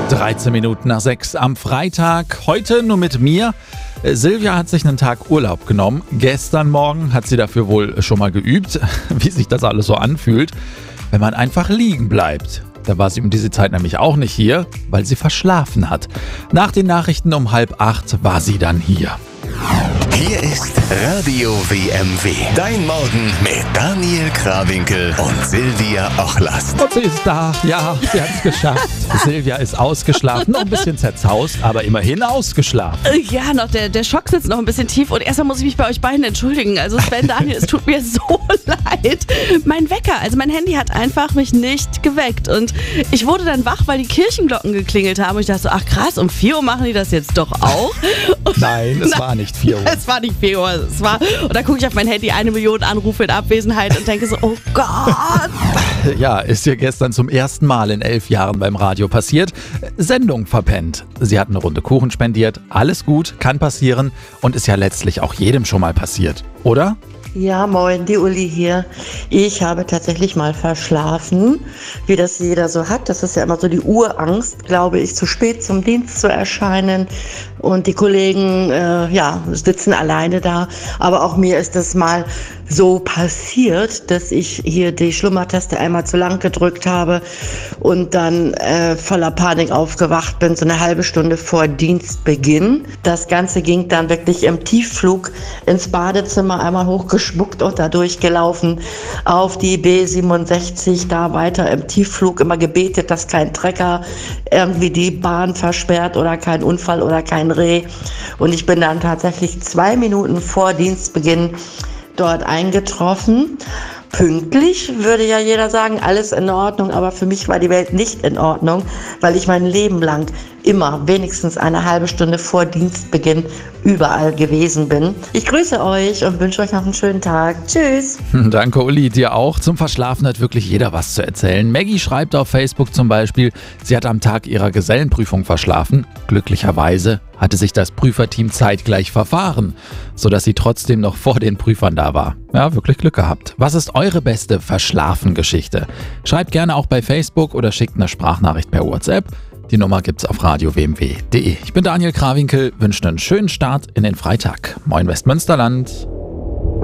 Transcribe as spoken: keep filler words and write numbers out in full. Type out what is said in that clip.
dreizehn Minuten nach sechs am Freitag. Heute nur mit mir. Silvia hat sich einen Tag Urlaub genommen. Gestern Morgen hat sie dafür wohl schon mal geübt, wie sich das alles so anfühlt, wenn man einfach liegen bleibt. Da war sie um diese Zeit nämlich auch nicht hier, weil sie verschlafen hat. Nach den Nachrichten um halb acht war sie dann hier. Hier ist Radio W M W. Dein Morgen mit Daniel Krawinkel und Silvia Ochlast. Und sie ist da. Ja, sie hat es geschafft. Silvia ist ausgeschlafen, noch ein bisschen zerzaust, aber immerhin ausgeschlafen. Ja, noch der, der Schock sitzt noch ein bisschen tief. Und erstmal muss ich mich bei euch beiden entschuldigen. Also Sven, Daniel, es tut mir so leid. Mein Wecker, also mein Handy hat einfach mich nicht geweckt. Und ich wurde dann wach, weil die Kirchenglocken geklingelt haben. Und ich dachte so, ach krass, um vier Uhr machen die das jetzt doch auch? Und Nein, es war nicht vier Uhr. Es war nicht vier Uhr. Es war, und dann gucke ich auf mein Handy, eine Million Anrufe in Abwesenheit und denke so, oh Gott. Ja, ist ihr gestern zum ersten Mal in elf Jahren beim Radio passiert. Sendung verpennt. Sie hat eine Runde Kuchen spendiert. Alles gut, kann passieren und ist ja letztlich auch jedem schon mal passiert, oder? Ja, moin, die Uli hier. Ich habe tatsächlich mal verschlafen, wie das jeder so hat. Das ist ja immer so die Urangst, glaube ich, zu spät zum Dienst zu erscheinen. Und die Kollegen, äh, ja, sitzen alleine da. Aber auch mir ist das mal so passiert, dass ich hier die Schlummertaste einmal zu lang gedrückt habe und dann äh, voller Panik aufgewacht bin, so eine halbe Stunde vor Dienstbeginn. Das Ganze ging dann wirklich im Tiefflug ins Badezimmer, einmal hochgespuckt und da durchgelaufen auf die B siebenundsechzig, da weiter im Tiefflug, immer gebetet, dass kein Trecker irgendwie die Bahn versperrt oder kein Unfall oder kein Reh. Und ich bin dann tatsächlich zwei Minuten vor Dienstbeginn dort eingetroffen. Pünktlich, würde ja jeder sagen, alles in Ordnung, aber für mich war die Welt nicht in Ordnung, weil ich mein Leben lang immer wenigstens eine halbe Stunde vor Dienstbeginn überall gewesen bin. Ich grüße euch und wünsche euch noch einen schönen Tag. Tschüss. Danke, Uli, dir auch. Zum Verschlafen hat wirklich jeder was zu erzählen. Maggie schreibt auf Facebook zum Beispiel, sie hat am Tag ihrer Gesellenprüfung verschlafen. Glücklicherweise hatte sich das Prüferteam zeitgleich verfahren, sodass sie trotzdem noch vor den Prüfern da war. Ja, wirklich Glück gehabt. Was ist eure beste Verschlafen-Geschichte? Schreibt gerne auch bei Facebook oder schickt eine Sprachnachricht per WhatsApp. Die Nummer gibt's auf radio w m w punkt d e. Ich bin Daniel Krawinkel, wünsche einen schönen Start in den Freitag. Moin Westmünsterland.